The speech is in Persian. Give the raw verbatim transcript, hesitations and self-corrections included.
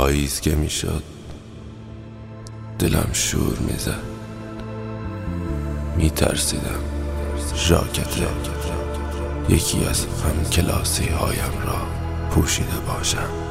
پاییز که میشد دلم شور میزد، میترسیدم ژاکت یکی از هم کلاسی هایم را پوشیده باشم.